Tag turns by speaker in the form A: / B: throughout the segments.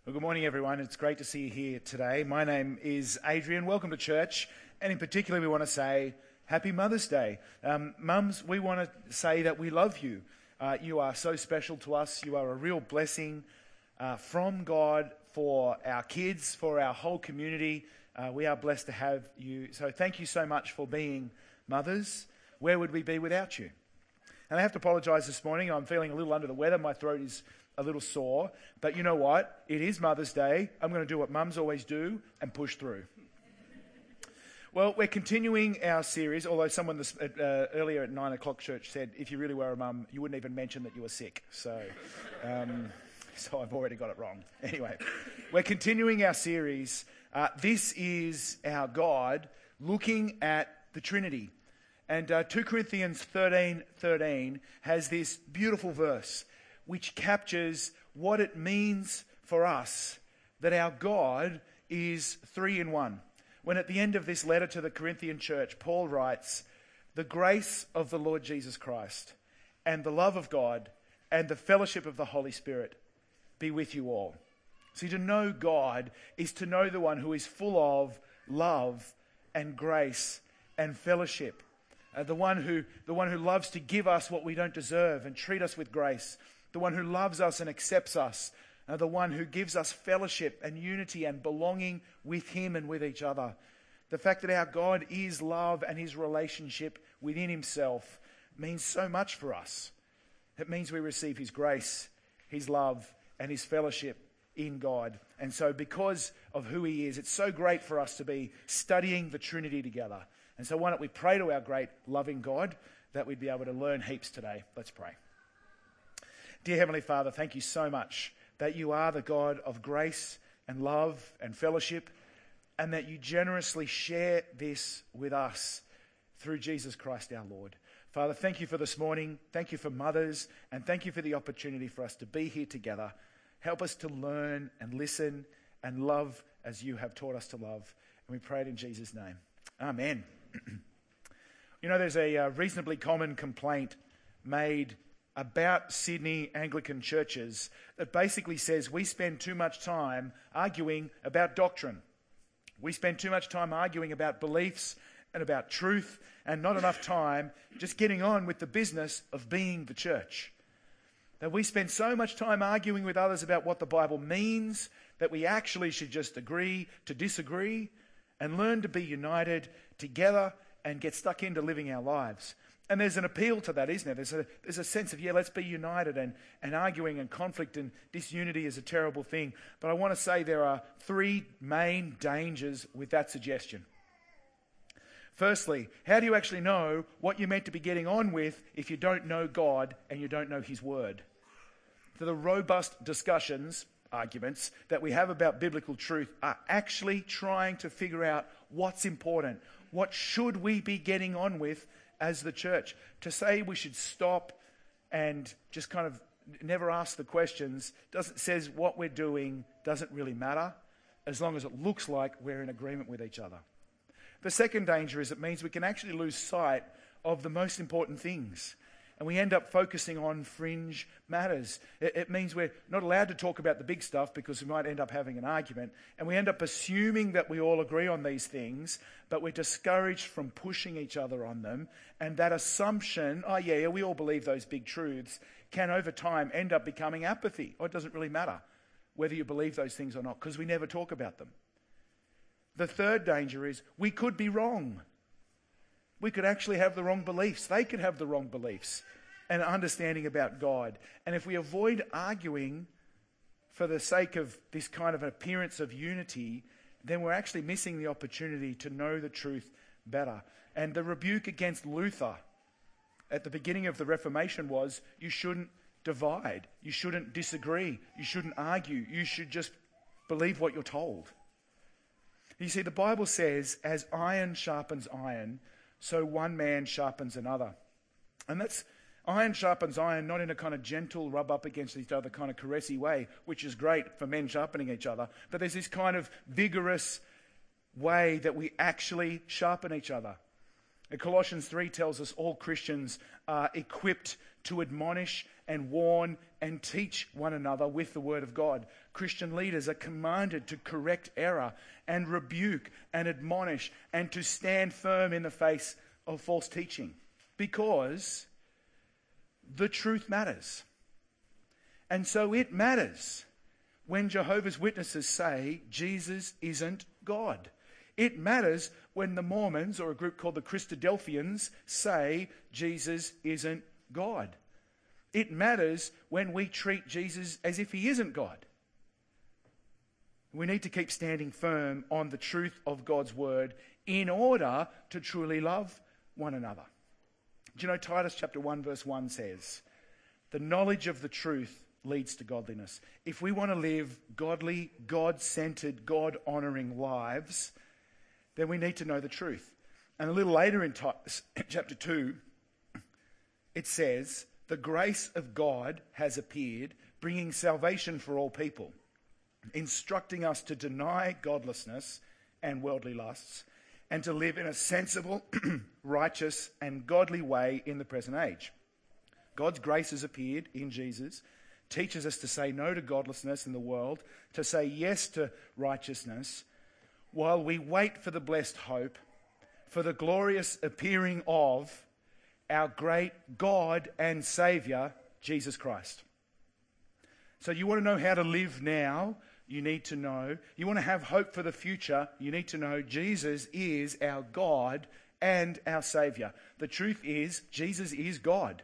A: Well, good morning, everyone. It's great to see you here today. My name is Adrian. Welcome to church. And in particular, we want to say Happy Mother's Day. Mums, we want to say that we love you. You are so special to us. You are a real blessing from God for our kids, for our whole community. We are blessed to have you. So thank you so much for being mothers. Where would we be without you? And I have to apologise this morning. I'm feeling a little under the weather. My throat is a little sore. But you know what? It is Mother's Day. I'm going to do what mums always do and push through. Well, we're continuing our series, although someone earlier at 9 o'clock church said, if you really were a mum, you wouldn't even mention that you were sick. So I've already got it wrong. Anyway, we're continuing our series. This is our God looking at the Trinity. And 2 Corinthians 13:13 has this beautiful verse which captures what it means for us that our God is three in one. When at the end of this letter to the Corinthian church, Paul writes, "The grace of the Lord Jesus Christ and the love of God and the fellowship of the Holy Spirit be with you all." See, to know God is to know the one who is full of love and grace and fellowship. The one who loves to give us what we don't deserve and treat us with grace. The one who loves us and accepts us. The one who gives us fellowship and unity and belonging with him and with each other. The fact that our God is love and his relationship within himself means so much for us. It means we receive his grace, his love and his fellowship in God. And so because of who he is, it's so great for us to be studying the Trinity together. And so why don't we pray to our great loving God that we'd be able to learn heaps today. Let's pray. Dear Heavenly Father, thank you so much that you are the God of grace and love and fellowship, and that you generously share this with us through Jesus Christ our Lord. Father, thank you for this morning. Thank you for mothers, and thank you for the opportunity for us to be here together. Help us to learn and listen and love as you have taught us to love. And we pray it in Jesus' name. Amen. You know, there's a reasonably common complaint made about Sydney Anglican churches that basically says we spend too much time arguing about doctrine. We spend too much time arguing about beliefs and about truth, and not enough time just getting on with the business of being the church. That we spend so much time arguing with others about what the Bible means that we actually should just agree to disagree and learn to be united together and get stuck into living our lives. And there's an appeal to that, isn't there? There's a sense of, let's be united, and arguing and conflict and disunity is a terrible thing. But I want to say there are three main dangers with that suggestion. Firstly, how do you actually know what you're meant to be getting on with if you don't know God and you don't know his word? So the robust discussions, arguments that we have about biblical truth are actually trying to figure out what's important. What should we be getting on with as the church? To say we should stop and just kind of never ask the questions says what we're doing doesn't really matter as long as it looks like we're in agreement with each other. The second danger is it means we can actually lose sight of the most important things. And we end up focusing on fringe matters. It means we're not allowed to talk about the big stuff because we might end up having an argument. And we end up assuming that we all agree on these things, but we're discouraged from pushing each other on them. And that assumption, we all believe those big truths, can over time end up becoming apathy. Or it doesn't really matter whether you believe those things or not because we never talk about them. The third danger is we could be wrong. We could actually have the wrong beliefs. They could have the wrong beliefs and understanding about God. And if we avoid arguing for the sake of this kind of appearance of unity, then we're actually missing the opportunity to know the truth better. And the rebuke against Luther at the beginning of the Reformation was, you shouldn't divide. You shouldn't disagree. You shouldn't argue. You should just believe what you're told. You see, the Bible says, as iron sharpens iron, so one man sharpens another. And that's iron sharpens iron, not in a kind of gentle rub up against each other kind of caressy way, which is great for men sharpening each other. But there's this kind of vigorous way that we actually sharpen each other. Colossians 3 tells us all Christians are equipped to admonish and warn and teach one another with the word of God. Christian leaders are commanded to correct error and rebuke and admonish and to stand firm in the face of false teaching, because the truth matters. And so it matters when Jehovah's Witnesses say Jesus isn't God. It matters when the Mormons, or a group called the Christadelphians, say Jesus isn't God. It matters when we treat Jesus as if he isn't God. We need to keep standing firm on the truth of God's word in order to truly love one another. Do you know Titus chapter 1 verse 1 says, the knowledge of the truth leads to godliness. If we want to live godly, God-centered, God-honoring lives, then we need to know the truth. And a little later in chapter 2, it says, the grace of God has appeared, bringing salvation for all people, instructing us to deny godlessness and worldly lusts, and to live in a sensible, righteous, and godly way in the present age. God's grace has appeared in Jesus, teaches us to say no to godlessness in the world, to say yes to righteousness, while we wait for the blessed hope, for the glorious appearing of our great God and Saviour, Jesus Christ. So you want to know how to live now, you need to know. You want to have hope for the future, you need to know Jesus is our God and our Saviour. The truth is, Jesus is God.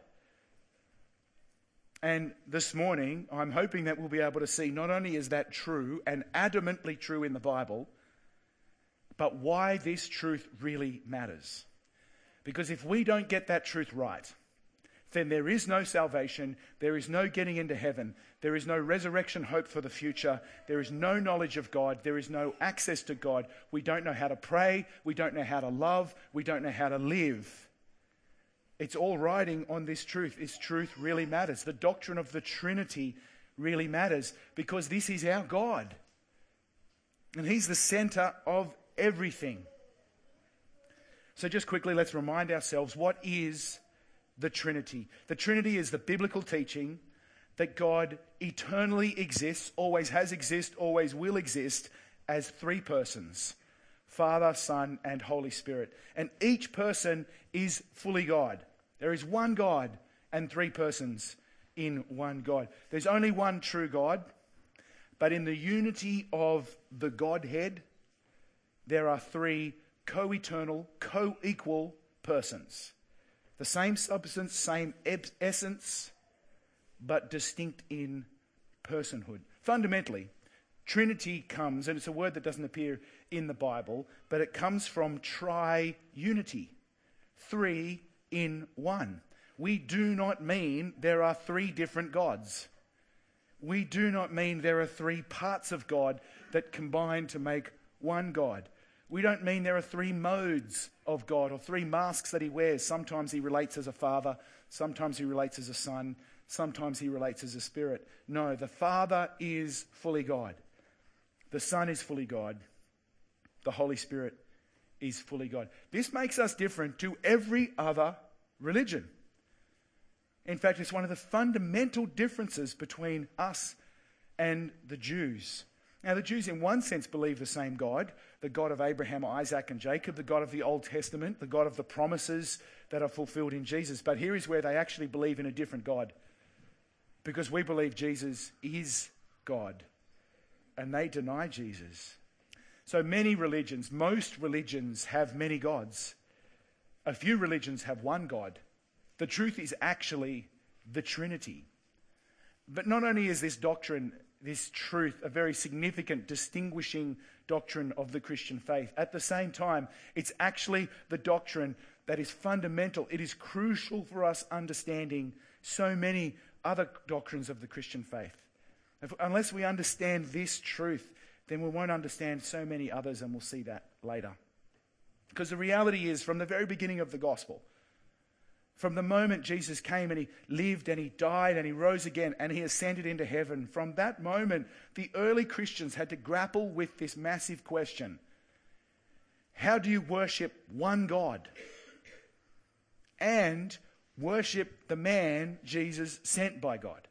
A: And this morning, I'm hoping that we'll be able to see not only is that true and adamantly true in the Bible, but why this truth really matters. Because if we don't get that truth right, then there is no salvation, there is no getting into heaven, there is no resurrection hope for the future, there is no knowledge of God, there is no access to God. We don't know how to pray, we don't know how to love, we don't know how to live. It's all riding on this truth. This truth really matters. The doctrine of the Trinity really matters because this is our God. And he's the center of everything. So just quickly, let's remind ourselves, what is the Trinity? The Trinity is the biblical teaching that God eternally exists, always has existed, always will exist as three persons: Father, Son, and Holy Spirit. And each person is fully God. There is one God and three persons in one God. There's only one true God, but in the unity of the Godhead, there are three co-eternal, co-equal persons. The same substance, same essence, but distinct in personhood. Fundamentally, Trinity comes, and it's a word that doesn't appear in the Bible, but it comes from tri-unity. Three in one. We do not mean there are three different gods. We do not mean there are three parts of God that combine to make one God. We don't mean there are three modes of God or three masks that he wears. Sometimes he relates as a father, sometimes he relates as a son, sometimes he relates as a spirit. No, the Father is fully God. The Son is fully God. The Holy Spirit is fully God. This makes us different to every other religion. In fact, it's one of the fundamental differences between us and the Jews. Now, the Jews in one sense believe the same God, the God of Abraham, Isaac, and Jacob, the God of the Old Testament, the God of the promises that are fulfilled in Jesus. But here is where they actually believe in a different God, because we believe Jesus is God, and they deny Jesus. So many religions, most religions have many gods. A few religions have one God. The truth is actually the Trinity. But not only is this doctrine, this truth, a very significant distinguishing doctrine of the Christian faith, at the same time, it's actually the doctrine that is fundamental. It is crucial for us understanding so many other doctrines of the Christian faith. Unless we understand this truth, then we won't understand so many others, and we'll see that later. Because the reality is, from the very beginning of the gospel, from the moment Jesus came and he lived and he died and he rose again and he ascended into heaven, from that moment, the early Christians had to grapple with this massive question: how do you worship one God and worship the man Jesus sent by God.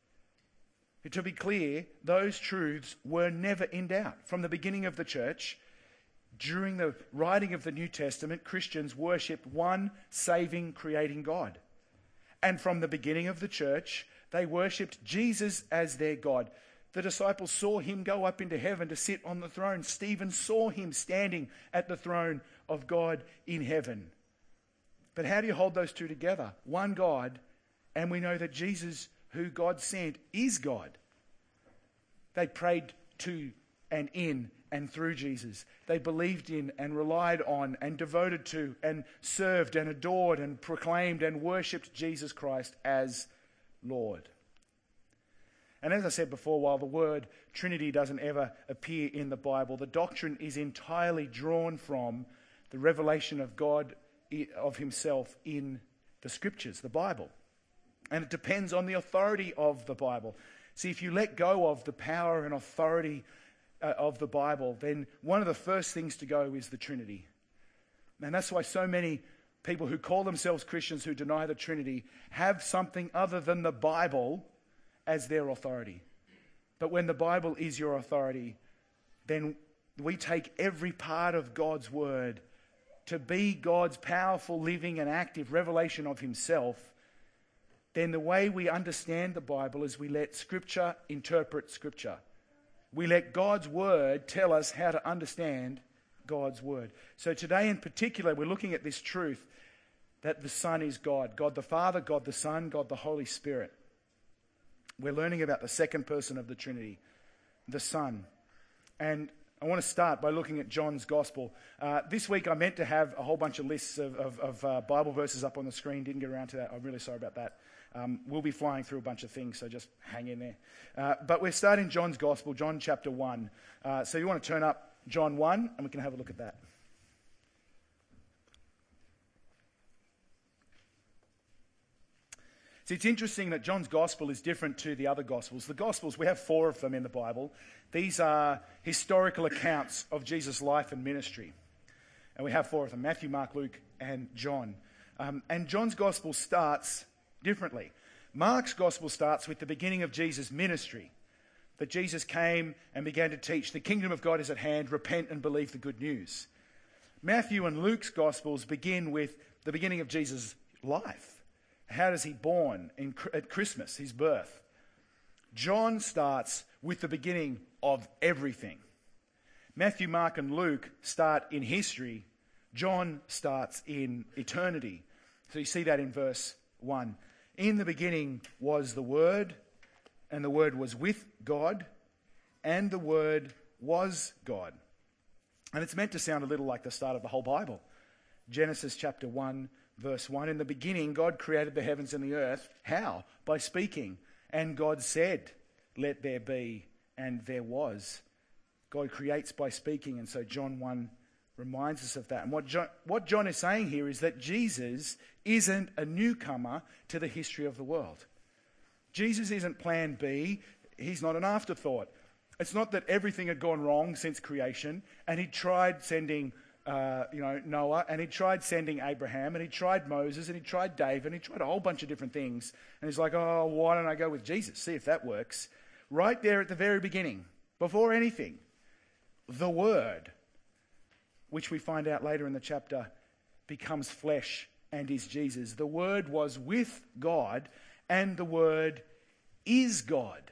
A: To be clear, those truths were never in doubt. From the beginning of the church, during the writing of the New Testament, Christians worship one saving, creating God. And from the beginning of the church, they worshipped Jesus as their God. The disciples saw him go up into heaven to sit on the throne. Stephen saw him standing at the throne of God in heaven. But how do you hold those two together? One God, and we know that Jesus, who God sent, is God. They prayed to and in and through Jesus. They believed in and relied on and devoted to and served and adored and proclaimed and worshipped Jesus Christ as Lord. And as I said before, while the word Trinity doesn't ever appear in the Bible, the doctrine is entirely drawn from the revelation of God, of himself in the Scriptures, the Bible. And it depends on the authority of the Bible. See, if you let go of the power and authority of the Bible, then one of the first things to go is the Trinity. And that's why so many people who call themselves Christians who deny the Trinity have something other than the Bible as their authority. But when the Bible is your authority, then we take every part of God's word to be God's powerful, living and active revelation of himself. Then the way we understand the Bible is we let Scripture interpret Scripture. We let God's word tell us how to understand God's word. So today in particular, we're looking at this truth that the Son is God. God the Father, God the Son, God the Holy Spirit. We're learning about the second person of the Trinity, the Son. And I want to start by looking at John's Gospel. This week I meant to have a whole bunch of lists of Bible verses up on the screen. Didn't get around to that. I'm really sorry about that. We'll be flying through a bunch of things, so just hang in there. But we're starting John's Gospel, John chapter 1. So you want to turn up John 1, and we can have a look at that. See, it's interesting that John's Gospel is different to the other Gospels. The Gospels, we have 4 of them in the Bible. These are historical accounts of Jesus' life and ministry. And we have 4 of them, Matthew, Mark, Luke, and John. And John's Gospel starts differently. Mark's Gospel starts with the beginning of Jesus' ministry, that Jesus came and began to teach, the kingdom of God is at hand, repent and believe the good news. Matthew and Luke's Gospels begin with the beginning of Jesus' life. How does he born at Christmas, his birth? John starts with the beginning of everything. Matthew, Mark, and Luke start in history. John starts in eternity. So you see that in verse 1. In the beginning was the Word, and the Word was with God, and the Word was God. And it's meant to sound a little like the start of the whole Bible. Genesis chapter 1, verse 1, in the beginning God created the heavens and the earth. How? By speaking. And God said, let there be, and there was. God creates by speaking, and so John 1 reminds us of that. And what John is saying here is that Jesus isn't a newcomer to the history of the world. Jesus isn't plan B. He's not an afterthought. It's not that everything had gone wrong since creation, and he tried sending Noah, and he tried sending Abraham, and he tried Moses, and he tried David, and he tried a whole bunch of different things. And he's like, oh, why don't I go with Jesus? See if that works. Right there at the very beginning, before anything, the Word, which we find out later in the chapter, becomes flesh and is Jesus. The Word was with God, and the Word is God.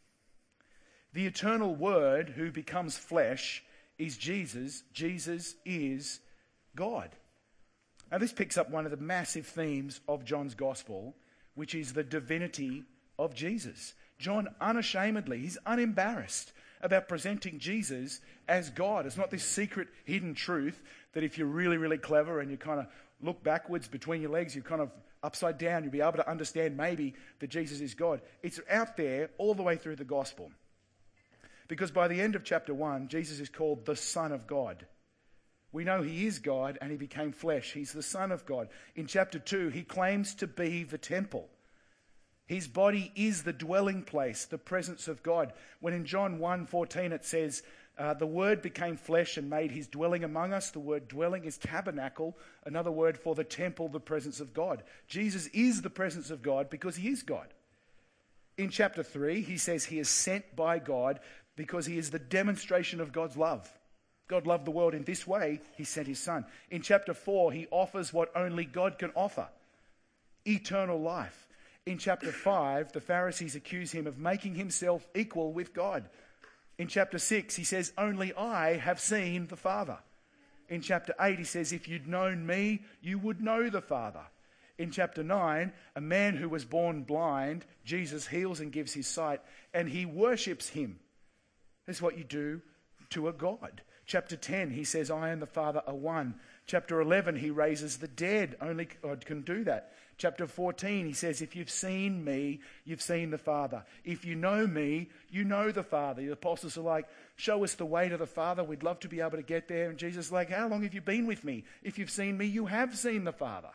A: The eternal Word who becomes flesh is Jesus. Jesus is God. Now this picks up one of the massive themes of John's Gospel, which is the divinity of Jesus. John unashamedly, he's unembarrassed about presenting Jesus as God. It's not this secret hidden truth that if you're really, really clever and you kind of look backwards between your legs, you're kind of upside down, you'll be able to understand maybe that Jesus is God. It's out there all the way through the Gospel. Because by the end of chapter 1, Jesus is called the Son of God. We know he is God and he became flesh. He's the Son of God. In chapter 2, he claims to be the temple. His body is the dwelling place, the presence of God. When in John 1:14 it says The Word became flesh and made his dwelling among us. The word dwelling is tabernacle, another word for the temple, the presence of God. Jesus is the presence of God because he is God. In chapter 3, he says he is sent by God because he is the demonstration of God's love. God loved the world in this way, he sent his Son. In chapter 4, he offers what only God can offer, eternal life. In chapter 5, the Pharisees accuse him of making himself equal with God. In chapter 6, he says, only I have seen the Father. In chapter 8, he says, if you'd known me, you would know the Father. In chapter 9, a man who was born blind, Jesus heals and gives his sight, and he worships him. This is what you do to a God. Chapter 10, he says, I and the Father are one. Chapter 11, he raises the dead. Only God can do that. Chapter 14, he says, if you've seen me, you've seen the Father. If you know me, you know the Father. The apostles are like, show us the way to the Father. We'd love to be able to get there. And Jesus is like, how long have you been with me? If you've seen me, you have seen the Father.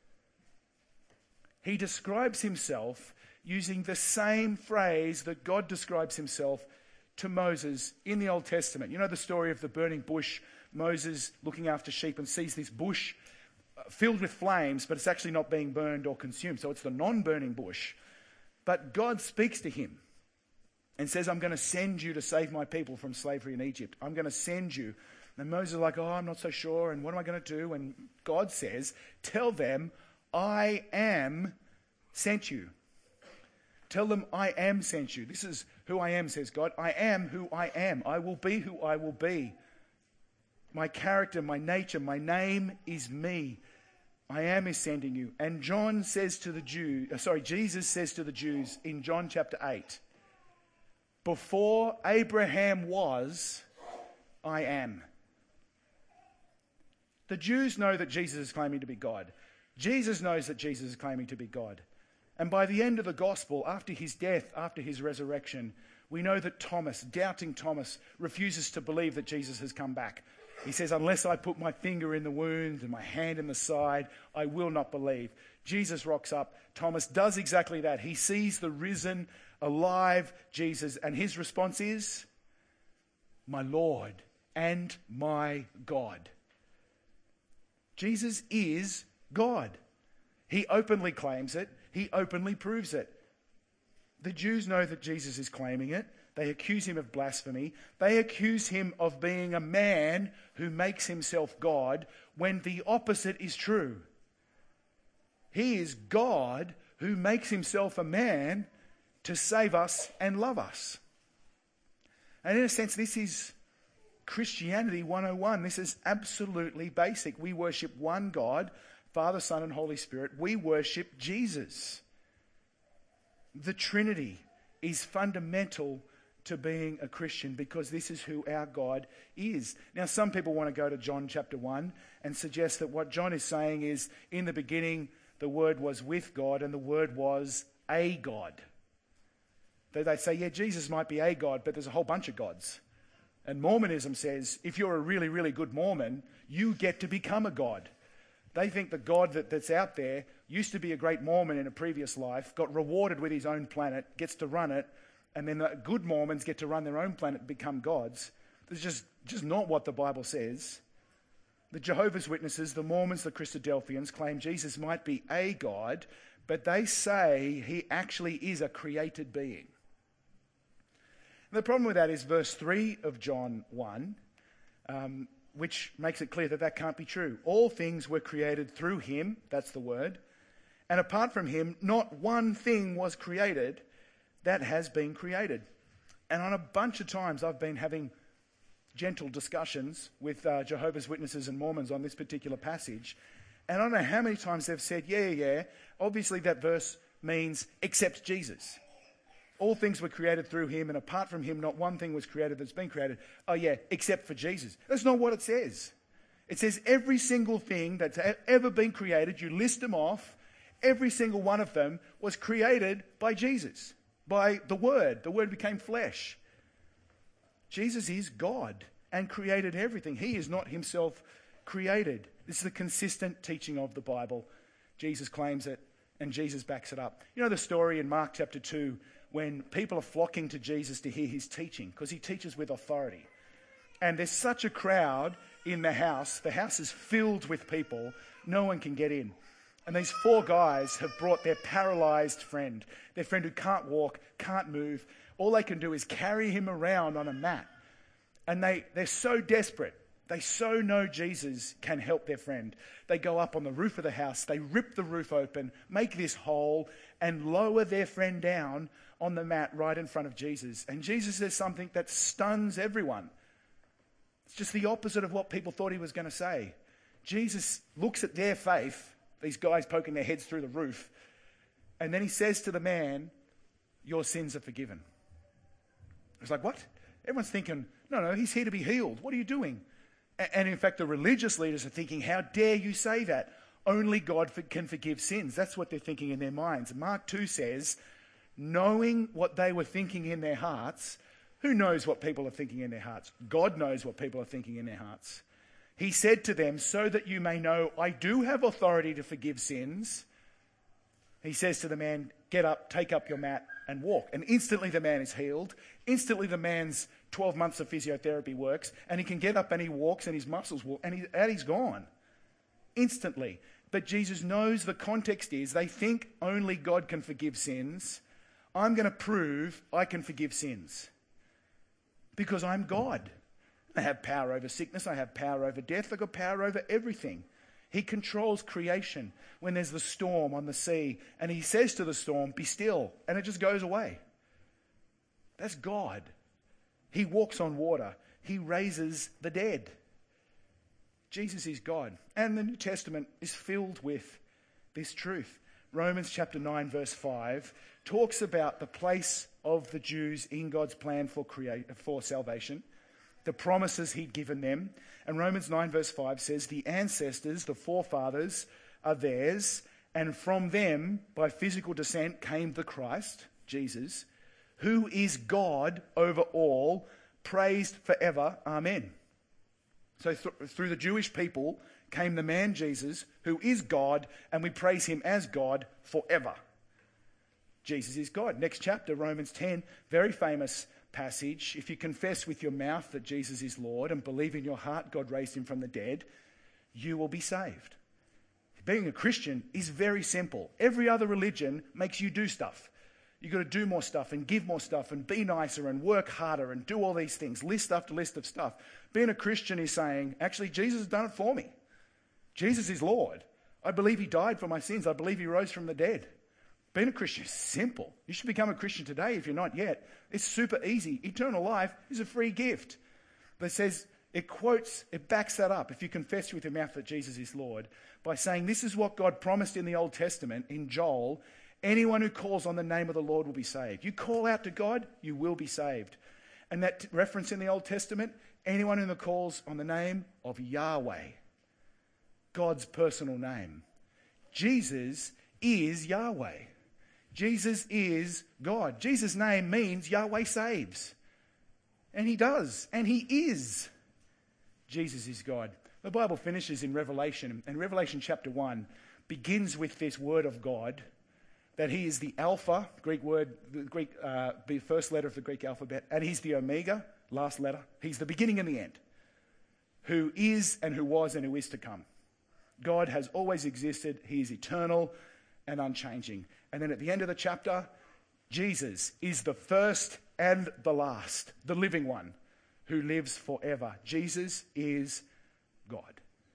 A: He describes himself using the same phrase that God describes himself to Moses in the Old Testament. You know the story of the burning bush, Moses looking after sheep and sees this bush filled with flames, but it's actually not being burned or consumed. So it's the non-burning bush. But God speaks to him and says, I'm going to send you to save my people from slavery in Egypt. I'm going to send you. And Moses is like, oh, I'm not so sure. And what am I going to do? And God says, tell them, I am sent you. Tell them I am sent you. This is who I am, says God. I am who I am. I will be who I will be. My character, my nature, my name is me. I am is sending you. And Jesus says to the Jews in John chapter 8, before Abraham was, I am. The Jews know that Jesus is claiming to be God. Jesus knows that Jesus is claiming to be God. And by the end of the gospel, after his death, after his resurrection, we know that Thomas, doubting Thomas, refuses to believe that Jesus has come back. He says, unless I put my finger in the wound and my hand in the side, I will not believe. Jesus rocks up. Thomas does exactly that. He sees the risen, alive Jesus, and his response is, my Lord and my God. Jesus is God. He openly claims it. He openly proves it. The Jews know that Jesus is claiming it. They accuse him of blasphemy. They accuse him of being a man who makes himself God when the opposite is true. He is God who makes himself a man to save us and love us. And in a sense, this is Christianity 101. This is absolutely basic. We worship one God, Father, Son, and Holy Spirit. We worship Jesus. The Trinity is fundamental to being a Christian because this is who our God is. Now, some people want to go to John chapter 1 and suggest that what John is saying is, in the beginning, the Word was with God and the Word was a God. They say, yeah, Jesus might be a God, but there's a whole bunch of gods. And Mormonism says, if you're a really, really good Mormon, you get to become a God. They think the God that's out there used to be a great Mormon in a previous life, got rewarded with his own planet, gets to run it, and then the good Mormons get to run their own planet and become gods. This is just not what the Bible says. The Jehovah's Witnesses, the Mormons, the Christadelphians claim Jesus might be a God, but they say he actually is a created being. And the problem with that is verse 3 of John 1, which makes it clear that that can't be true. All things were created through him, that's the word, and apart from him, not one thing was created that has been created. And on a bunch of times I've been having gentle discussions with Jehovah's Witnesses and Mormons on this particular passage, and I don't know how many times they've said, yeah, obviously that verse means except Jesus. All things were created through him, and apart from him, not one thing was created that's been created. Oh yeah, except for Jesus. That's not what it says. It says every single thing that's ever been created, you list them off, every single one of them was created by Jesus, by the Word. The Word became flesh. Jesus is God and created everything. He is not himself created. This is the consistent teaching of the Bible. Jesus claims it, and Jesus backs it up. You know the story in Mark chapter 2 when people are flocking to Jesus to hear his teaching, because he teaches with authority. And there's such a crowd in the house. The house is filled with people. No one can get in. And these 4 guys have brought their paralyzed friend, their friend who can't walk, can't move. All they can do is carry him around on a mat. And they're so desperate. They so know Jesus can help their friend. They go up on the roof of the house. They rip the roof open, make this hole, and lower their friend down on the mat right in front of Jesus. And Jesus says something that stuns everyone. It's just the opposite of what people thought he was going to say. Jesus looks at their faith, these guys poking their heads through the roof, and then he says to the man, "Your sins are forgiven." It's like, what? Everyone's thinking, no, he's here to be healed. What are you doing? And in fact, the religious leaders are thinking, how dare you say that? Only God can forgive sins. That's what they're thinking in their minds. Mark 2 says, knowing what they were thinking in their hearts, who knows what people are thinking in their hearts? God knows what people are thinking in their hearts. He said to them, so that you may know I do have authority to forgive sins. He says to the man, get up, take up your mat and walk. And instantly the man is healed. Instantly the man's 12 months of physiotherapy works, and he can get up and he walks and his muscles walk, and he's gone. Instantly. But Jesus knows the context is they think only God can forgive sins. I'm going to prove I can forgive sins. Because I'm God. I have power over sickness. I have power over death. I've got power over everything. He controls creation when there's the storm on the sea, and he says to the storm, be still, and it just goes away. That's God. He walks on water. He raises the dead. Jesus is God. And the New Testament is filled with this truth. Romans chapter 9 verse 5 talks about the place of the Jews in God's plan for salvation, the promises he'd given them. And Romans 9 verse 5 says, the ancestors, the forefathers, are theirs, and from them, by physical descent, came the Christ, Jesus, who is God over all, praised forever. Amen. So through the Jewish people came the man Jesus, who is God, and we praise him as God forever. Jesus is God. Next chapter, Romans 10, very famous passage. If you confess with your mouth that Jesus is Lord and believe in your heart God raised him from the dead, you will be saved. Being a Christian is very simple. Every other religion makes you do stuff. You've got to do more stuff and give more stuff and be nicer and work harder and do all these things, list after list of stuff. Being a Christian is saying, actually, Jesus has done it for me. Jesus is Lord. I believe he died for my sins. I believe he rose from the dead. Being a Christian is simple. You should become a Christian today if you're not yet. It's super easy. Eternal life is a free gift. But it says, it backs that up. If you confess with your mouth that Jesus is Lord, by saying this is what God promised in the Old Testament, in Joel, anyone who calls on the name of the Lord will be saved. You call out to God, you will be saved. And that reference in the Old Testament, anyone who calls on the name of Yahweh, God's personal name. Jesus is Yahweh. Jesus is God. Jesus' name means Yahweh saves. And he does. And he is. Jesus is God. The Bible finishes in Revelation. And Revelation chapter 1 begins with this word of God, that he is the Alpha, the first letter of the Greek alphabet, and he's the Omega, last letter. He's the beginning and the end, who is and who was and who is to come. God has always existed. He is eternal and unchanging. And then at the end of the chapter, Jesus is the first and the last, the living one who lives forever. Jesus is God.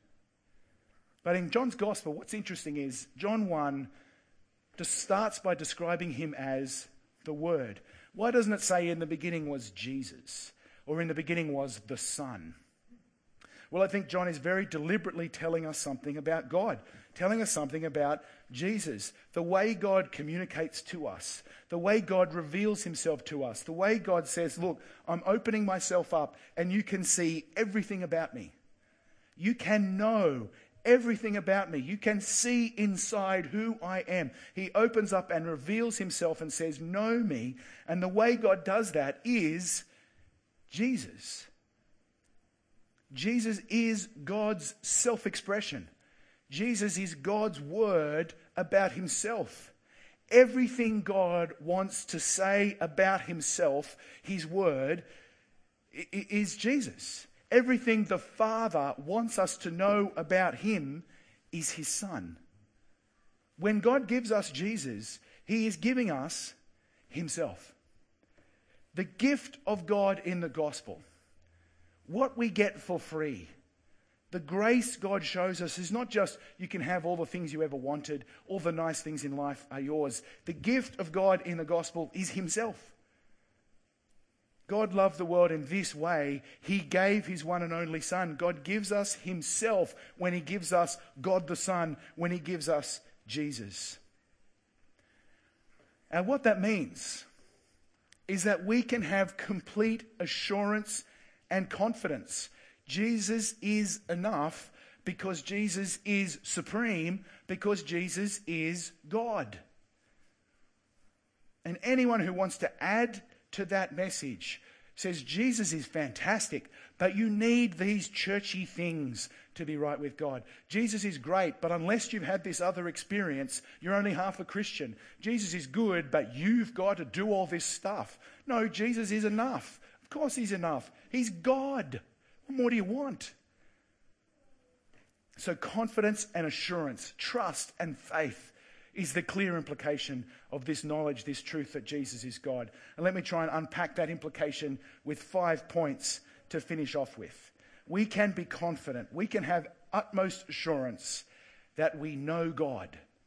A: But in John's Gospel, what's interesting is John 1 just starts by describing him as the Word. Why doesn't it say in the beginning was Jesus, or in the beginning was the Son? Well, I think John is very deliberately telling us something about God, telling us something about Jesus, the way God communicates to us, the way God reveals himself to us, the way God says, look, I'm opening myself up and you can see everything about me. You can know everything about me. You can see inside who I am. He opens up and reveals himself and says, know me. And the way God does that is Jesus. Jesus is God's self-expression. Jesus is God's word about himself. Everything God wants to say about himself, his word, is Jesus. Everything the Father wants us to know about him is his Son. When God gives us Jesus, he is giving us himself. The gift of God in the gospel, what we get for free, the grace God shows us is not just you can have all the things you ever wanted, all the nice things in life are yours. The gift of God in the gospel is himself. God loved the world in this way. He gave his one and only Son. God gives us himself when he gives us God the Son, when he gives us Jesus. And what that means is that we can have complete assurance and confidence. Jesus is enough because Jesus is supreme, because Jesus is God. And anyone who wants to add to that message says Jesus is fantastic, but you need these churchy things to be right with God. Jesus is great, but unless you've had this other experience, you're only half a Christian. Jesus is good, but you've got to do all this stuff. No, Jesus is enough. Of course he's enough. He's God. What more do you want? So confidence and assurance, trust and faith is the clear implication of this knowledge, this truth that Jesus is God. And let me try and unpack that implication with 5 points to finish off with. We can be confident, we can have utmost assurance that we know God.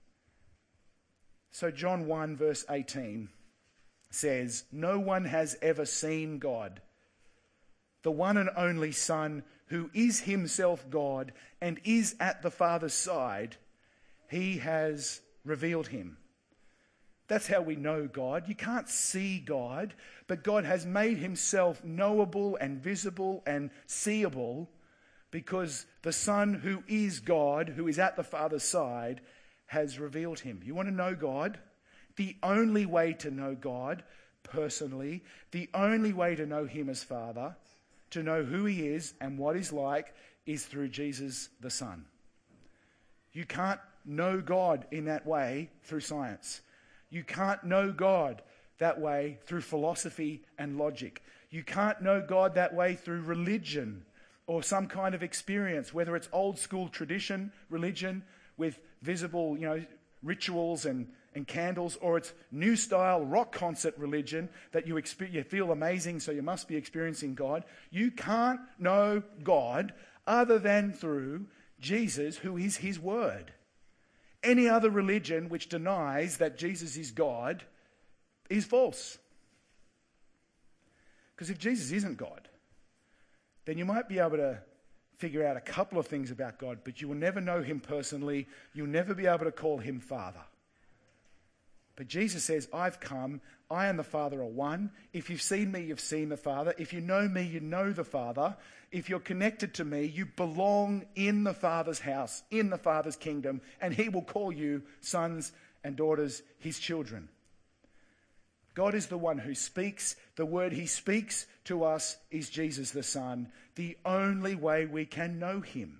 A: So John 1 verse 18 says, "No one has ever seen God. The one and only Son, who is himself God and is at the Father's side, he has revealed him." That's how we know God. You can't see God, but God has made himself knowable and visible and seeable because the Son who is God, who is at the Father's side, has revealed him. You want to know God? The only way to know God personally, the only way to know him as Father, to know who he is and what he's like, is through Jesus the Son. You can't know God in that way through science. You can't know God that way through philosophy and logic. You can't know God that way through religion or some kind of experience, whether it's old school tradition, religion with visible, rituals and candles, or it's new style rock concert religion that you feel amazing, so you must be experiencing God. You can't know God other than through Jesus, who is his word. Any other religion which denies that Jesus is God is false. Because if Jesus isn't God, then you might be able to figure out a couple of things about God, but you will never know him personally. You'll never be able to call him Father. But Jesus says, I've come, I and the Father are one. If you've seen me, you've seen the Father. If you know me, you know the Father. If you're connected to me, you belong in the Father's house, in the Father's kingdom, and he will call you sons and daughters, his children. God is the one who speaks. The word he speaks to us is Jesus the Son, the only way we can know him.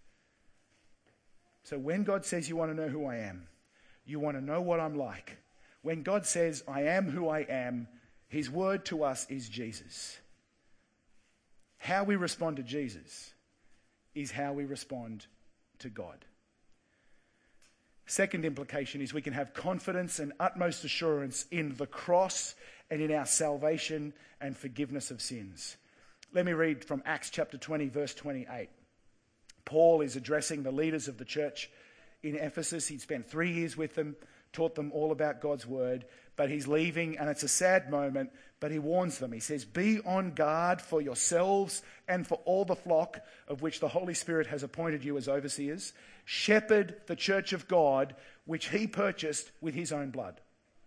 A: So when God says you want to know who I am, you want to know what I'm like. When God says I am who I am, his word to us is Jesus. How we respond to Jesus is how we respond to God. Second implication is we can have confidence and utmost assurance in the cross and in our salvation and forgiveness of sins. Let me read from Acts chapter 20, verse 28. Paul is addressing the leaders of the church in Ephesus. He'd spent 3 years with them, taught them all about God's word, but he's leaving, and it's a sad moment, but he warns them. He says, "Be on guard for yourselves and for all the flock of which the Holy Spirit has appointed you as overseers. Shepherd the church of God, which he purchased with his own blood."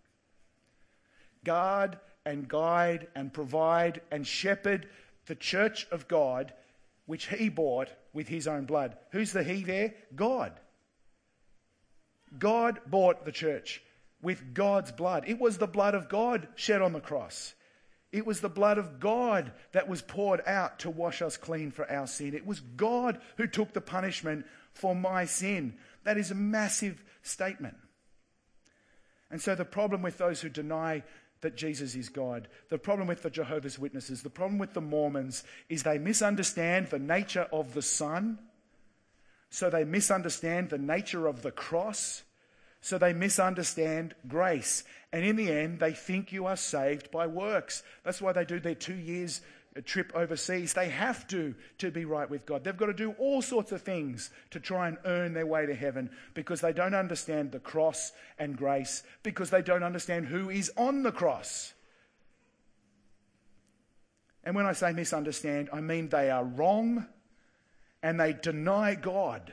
A: Guard and guide and provide and shepherd the church of God, which he bought with his own blood. Who's the he there? God. God bought the church with God's blood. It was the blood of God shed on the cross. It was the blood of God that was poured out to wash us clean for our sin. It was God who took the punishment for my sin. That is a massive statement. And so the problem with those who deny that Jesus is God. The problem with the Jehovah's Witnesses, the problem with the Mormons, is they misunderstand the nature of the Son, so they misunderstand the nature of the cross, so they misunderstand grace. And in the end, they think you are saved by works. That's why they do their 2 years trip overseas. They have to be right with God. They've got to do all sorts of things to try and earn their way to heaven because they don't understand the cross and grace, because they don't understand who is on the cross. And when I say misunderstand, I mean they are wrong and they deny God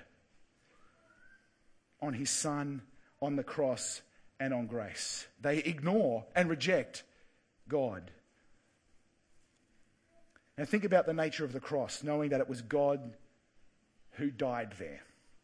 A: on his Son, on the cross, and on grace. They ignore and reject God. Now think about the nature of the cross, knowing that it was God who died there.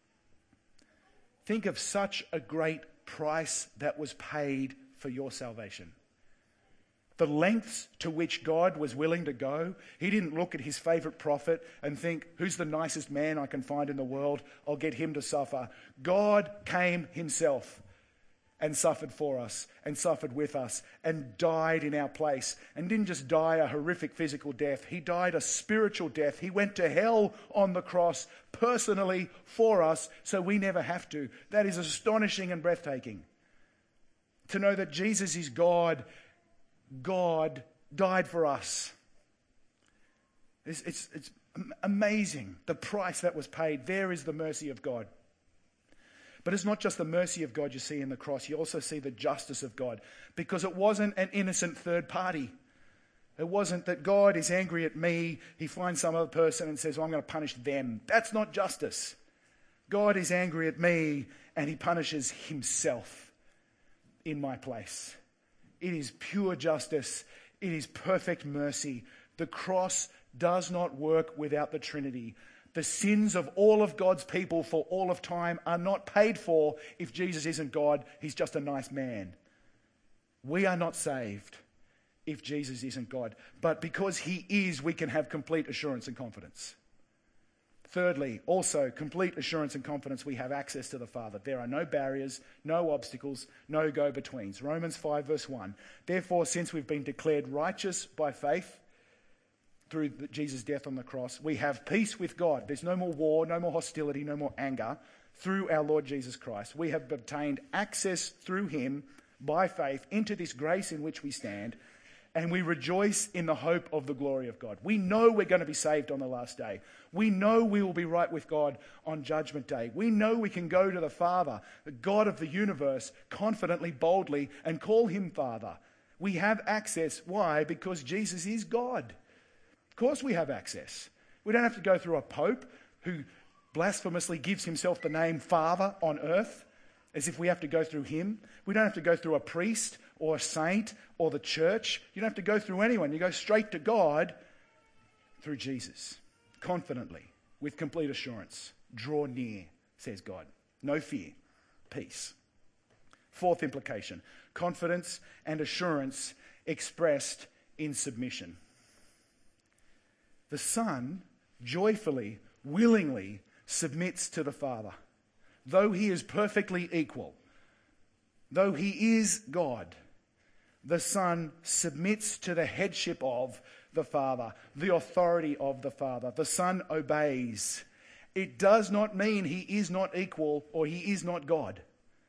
A: Think of such a great price that was paid for your salvation. The lengths to which God was willing to go. He didn't look at his favourite prophet and think, who's the nicest man I can find in the world? I'll get him to suffer. God came himself and suffered for us and suffered with us and died in our place, and didn't just die a horrific physical death. He died a spiritual death. He went to hell on the cross personally for us, so we never have to. That is astonishing and breathtaking. To know that Jesus is God. God died for us. It's amazing, the price that was paid. There is the mercy of God. But it's not just the mercy of God you see in the cross. You also see the justice of God, because it wasn't an innocent third party. It wasn't that God is angry at me. He finds some other person and says, well, I'm going to punish them. That's not justice. God is angry at me and he punishes himself in my place. It is pure justice. It is perfect mercy. The cross does not work without the Trinity. The sins of all of God's people for all of time are not paid for if Jesus isn't God. He's just a nice man. We are not saved if Jesus isn't God. But because he is, we can have complete assurance and confidence. Thirdly, also complete assurance and confidence, we have access to the Father. There are no barriers, no obstacles, no go-betweens. Romans 5 verse 1. Therefore, since we've been declared righteous by faith through Jesus' death on the cross, we have peace with God. There's no more war, no more hostility, no more anger through our Lord Jesus Christ. We have obtained access through him by faith into this grace in which we stand, and we rejoice in the hope of the glory of God. We know we're going to be saved on the last day. We know we will be right with God on Judgment Day. We know we can go to the Father, the God of the universe, confidently, boldly, and call him Father. We have access. Why? Because Jesus is God. Of course we have access. We don't have to go through a pope who blasphemously gives himself the name Father on earth, as if we have to go through him. We don't have to go through a priest or a saint or the church. You don't have to go through anyone. You go straight to God through Jesus, confidently, with complete assurance. Draw near, says God. No fear, peace. Fourth implication, confidence and assurance expressed in submission. The Son joyfully, willingly submits to the Father. Though he is perfectly equal, though he is God, the Son submits to the headship of the Father, the authority of the Father. The Son obeys. It does not mean he is not equal or he is not God.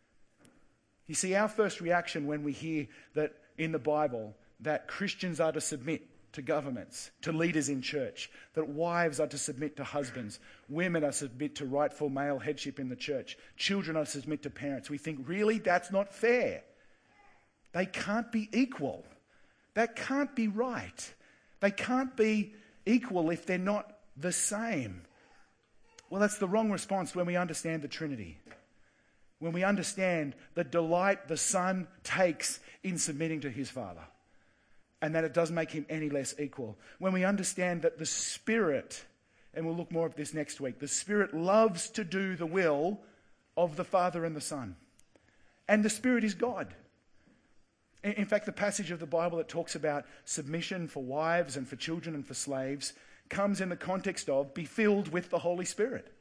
A: You see, our first reaction when we hear that in the Bible that Christians are to submit to governments, to leaders in church, that wives are to submit to husbands, women are to submit to rightful male headship in the church, children are to submit to parents. We think, really, that's not fair. They can't be equal. That can't be right. They can't be equal if they're not the same. Well, that's the wrong response when we understand the Trinity. When we understand the delight the Son takes in submitting to his Father, and that it doesn't make him any less equal. When we understand that the Spirit, and we'll look more at this next week, the Spirit loves to do the will of the Father and the Son. And the Spirit is God. In fact, the passage of the Bible that talks about submission for wives and for children and for slaves comes in the context of be filled with the Holy Spirit.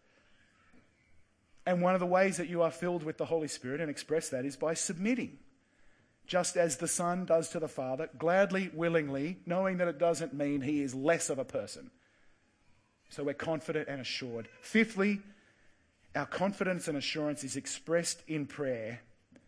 A: And one of the ways that you are filled with the Holy Spirit and express that is by submitting. just as the Son does to the Father, gladly, willingly, knowing that it doesn't mean he is less of a person. So we're confident and assured. Fifthly, our confidence and assurance is expressed in prayer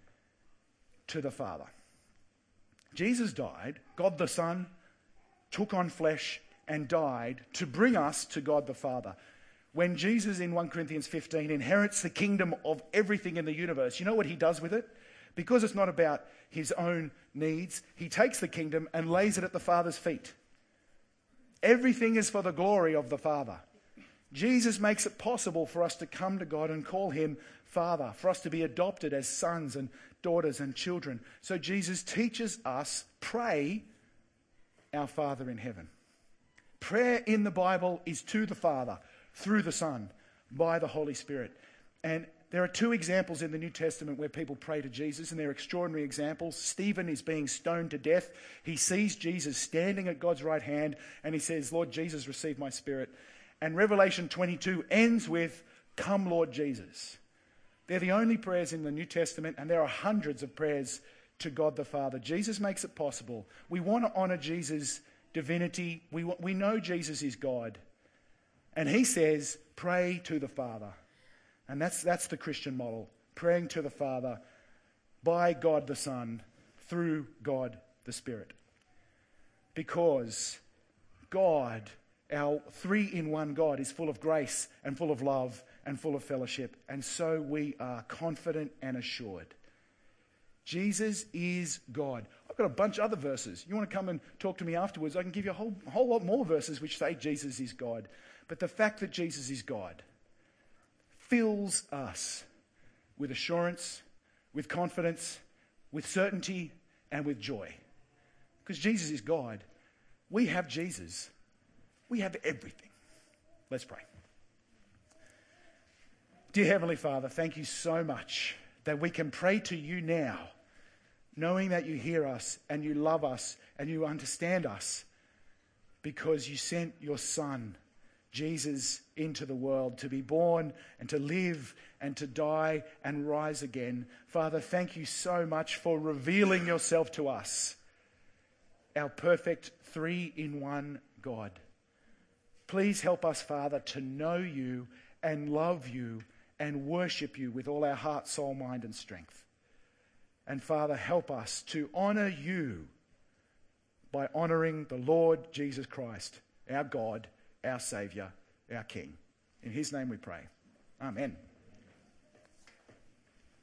A: to the Father. Jesus died, God the Son took on flesh and died to bring us to God the Father. When Jesus in 1 Corinthians 15 inherits the kingdom of everything in the universe, you know what he does with it? Because it's not about his own needs, he takes the kingdom and lays it at the Father's feet. Everything is for the glory of the Father. Jesus makes it possible for us to come to God and call him Father, for us to be adopted as sons and daughters and children. So Jesus teaches us, pray, our Father in heaven. Prayer in the Bible is to the Father, through the Son, by the Holy Spirit. And there are two examples in the New Testament where people pray to Jesus, and they're extraordinary examples. Stephen is being stoned to death. He sees Jesus standing at God's right hand, and he says, Lord Jesus, receive my spirit. And Revelation 22 ends with, come Lord Jesus. They're the only prayers in the New Testament, and there are hundreds of prayers to God the Father. Jesus makes it possible. We want to honour Jesus' divinity. We know Jesus is God. And he says, pray to the Father. And that's the Christian model, praying to the Father by God the Son, through God the Spirit. Because God, our three-in-one God, is full of grace and full of love and full of fellowship. And so we are confident and assured. Jesus is God. I've got a bunch of other verses. You want to come and talk to me afterwards, I can give you a whole lot more verses which say Jesus is God. But the fact that Jesus is God fills us with assurance, with confidence, with certainty, and with joy. Because Jesus is God. We have Jesus. We have everything. Let's pray. Dear Heavenly Father, thank you so much that we can pray to you now, knowing that you hear us and you love us and you understand us, because you sent your Son, Jesus, into the world to be born and to live and to die and rise again. Father, thank you so much for revealing yourself to us, our perfect three-in-one God. Please help us, Father, to know you and love you and worship you with all our heart, soul, mind, and strength. And Father, help us to honour you by honouring the Lord Jesus Christ, our God, our Saviour, our King. In his name we pray. Amen.